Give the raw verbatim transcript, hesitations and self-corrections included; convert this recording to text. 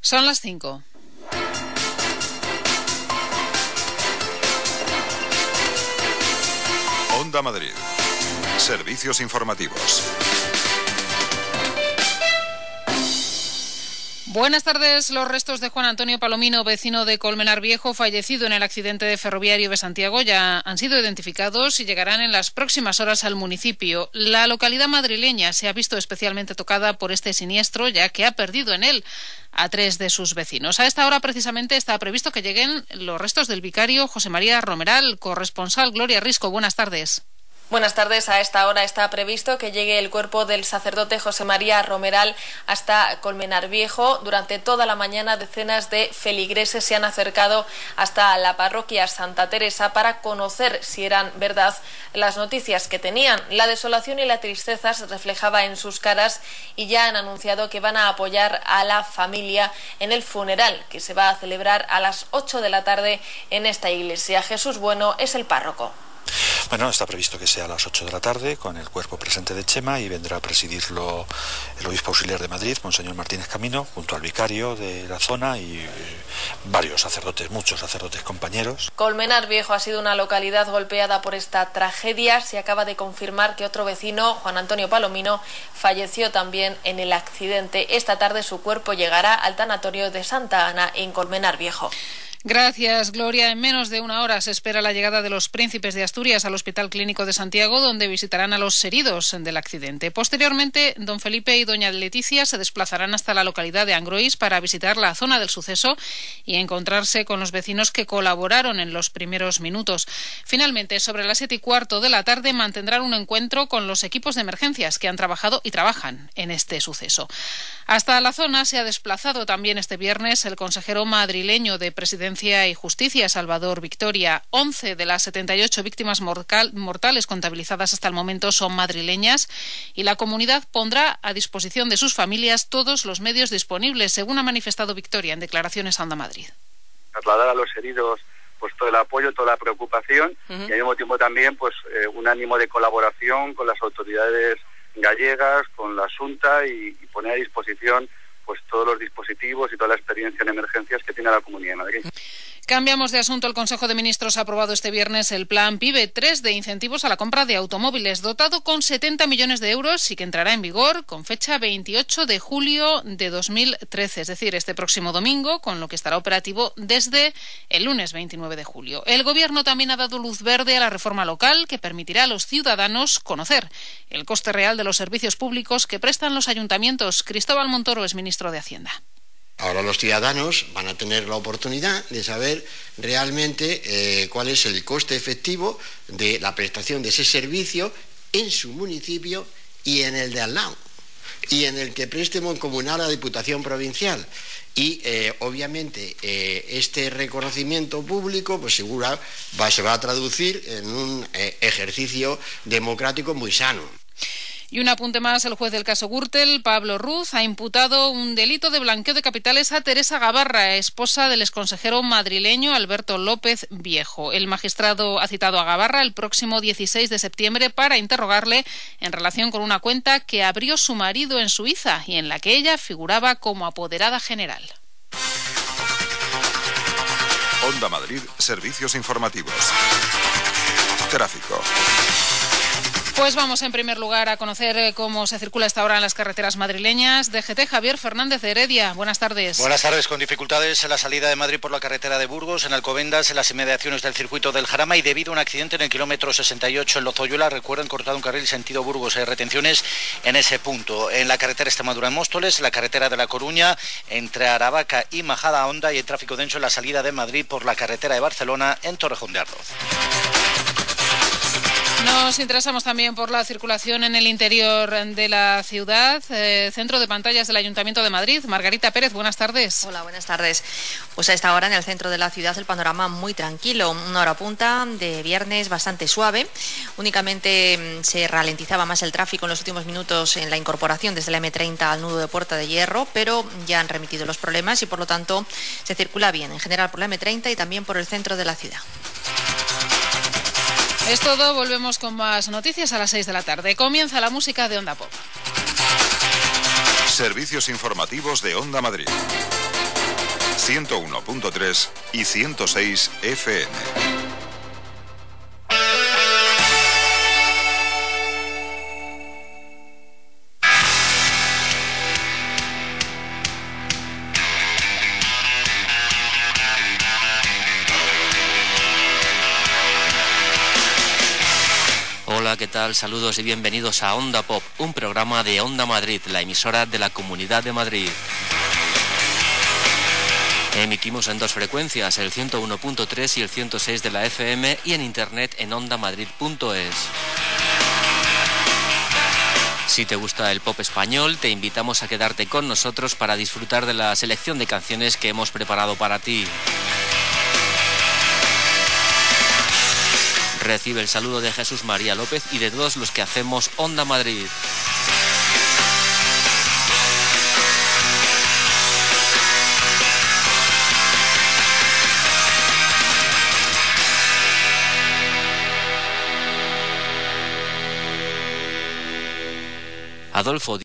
Son las cinco. Onda Madrid. Servicios informativos. Buenas tardes. Los restos de Juan Antonio Palomino, vecino de Colmenar Viejo, fallecido en el accidente de ferroviario de Santiago, ya han sido identificados y llegarán en las próximas horas al municipio. La localidad madrileña se ha visto especialmente tocada por este siniestro, ya que ha perdido en él a tres de sus vecinos. A esta hora, precisamente, está previsto que lleguen los restos del vicario José María Romeral. Corresponsal Gloria Risco, buenas tardes. Buenas tardes. A esta hora está previsto que llegue el cuerpo del sacerdote José María Romeral hasta Colmenar Viejo. Durante toda la mañana, decenas de feligreses se han acercado hasta la parroquia Santa Teresa para conocer si eran verdad las noticias que tenían. La desolación y la tristeza se reflejaba en sus caras y ya han anunciado que van a apoyar a la familia en el funeral que se va a celebrar a las ocho de la tarde en esta iglesia. Jesús Bueno es el párroco. Bueno, está previsto que sea a las ocho de la tarde con el cuerpo presente de Chema y vendrá a presidirlo el obispo auxiliar de Madrid, Monseñor Martínez Camino, junto al vicario de la zona y eh, varios sacerdotes, muchos sacerdotes compañeros. Colmenar Viejo ha sido una localidad golpeada por esta tragedia. Se acaba de confirmar que otro vecino, Juan Antonio Palomino, falleció también en el accidente. Esta tarde su cuerpo llegará al tanatorio de Santa Ana en Colmenar Viejo. Gracias, Gloria. En menos de una hora se espera la llegada de los príncipes de Asturias al Hospital Clínico de Santiago, donde visitarán a los heridos del accidente. Posteriormente, don Felipe y doña Leticia se desplazarán hasta la localidad de Angrois para visitar la zona del suceso y encontrarse con los vecinos que colaboraron en los primeros minutos. Finalmente, sobre las siete y cuarto de la tarde, mantendrán un encuentro con los equipos de emergencias que han trabajado y trabajan en este suceso. Hasta la zona se ha desplazado también este viernes el consejero madrileño de Presidencia y Justicia, Salvador Victoria. once de las setenta y ocho víctimas mortales contabilizadas hasta el momento son madrileñas y la comunidad pondrá a disposición de sus familias todos los medios disponibles, según ha manifestado Victoria en declaraciones a Onda Madrid. Trasladar a los heridos pues todo el apoyo, toda la preocupación uh-huh. y al mismo tiempo también pues eh, un ánimo de colaboración con las autoridades gallegas, con la Xunta y, y poner a disposición pues todos los dispositivos y toda la experiencia en emergencias que tiene la Comunidad de Madrid. Cambiamos de asunto. El Consejo de Ministros ha aprobado este viernes el Plan PIBE tres de incentivos a la compra de automóviles, dotado con setenta millones de euros y que entrará en vigor con fecha veintiocho de julio de dos mil trece, es decir, este próximo domingo, con lo que estará operativo desde el lunes veintinueve de julio. El Gobierno también ha dado luz verde a la reforma local que permitirá a los ciudadanos conocer el coste real de los servicios públicos que prestan los ayuntamientos. Cristóbal Montoro es ministro de Hacienda. Ahora los ciudadanos van a tener la oportunidad de saber realmente eh, cuál es el coste efectivo de la prestación de ese servicio en su municipio y en el de al lado, y en el que preste mancomunal a la Diputación Provincial. Y eh, obviamente eh, este reconocimiento público pues seguro va, se va a traducir en un eh, ejercicio democrático muy sano. Y un apunte más, el juez del caso Gürtel, Pablo Ruz, ha imputado un delito de blanqueo de capitales a Teresa Gabarra, esposa del exconsejero madrileño Alberto López Viejo. El magistrado ha citado a Gabarra el próximo dieciséis de septiembre para interrogarle en relación con una cuenta que abrió su marido en Suiza y en la que ella figuraba como apoderada general. Onda Madrid, servicios informativos. Tráfico. Pues vamos en primer lugar a conocer cómo se circula esta hora en las carreteras madrileñas. D G T, Javier Fernández de Heredia. Buenas tardes. Buenas tardes. Con dificultades en la salida de Madrid por la carretera de Burgos, en Alcobendas, en las inmediaciones del circuito del Jarama y debido a un accidente en el kilómetro sesenta y ocho en Lozoyuela. Recuerden, cortado un carril sentido Burgos. Hay retenciones en ese punto. En la carretera Extremadura en Móstoles, en la carretera de La Coruña, entre Aravaca y Majadahonda, y hay tráfico denso en la salida de Madrid por la carretera de Barcelona en Torrejón de Ardoz. Nos interesamos también por la circulación en el interior de la ciudad. Eh, centro de pantallas del Ayuntamiento de Madrid. Margarita Pérez, buenas tardes. Hola, buenas tardes. Pues a esta hora en el centro de la ciudad el panorama muy tranquilo. Una hora punta de viernes bastante suave. Únicamente se ralentizaba más el tráfico en los últimos minutos en la incorporación desde la eme treinta al nudo de Puerta de Hierro, pero ya han remitido los problemas y por lo tanto se circula bien en general por la eme treinta y también por el centro de la ciudad. Es todo, volvemos con más noticias a las seis de la tarde. Comienza la música de Onda Pop. Servicios informativos de Onda Madrid. ciento uno punto tres y ciento seis F M. Hola, ¿qué tal? Saludos y bienvenidos a Onda Pop, un programa de Onda Madrid, la emisora de la Comunidad de Madrid. Emitimos en dos frecuencias, el ciento uno punto tres y el ciento seis de la F M, y en internet en ondamadrid punto es. Si te gusta el pop español, te invitamos a quedarte con nosotros para disfrutar de la selección de canciones que hemos preparado para ti. Recibe el saludo de Jesús María López y de todos los que hacemos Onda Madrid. Adolfo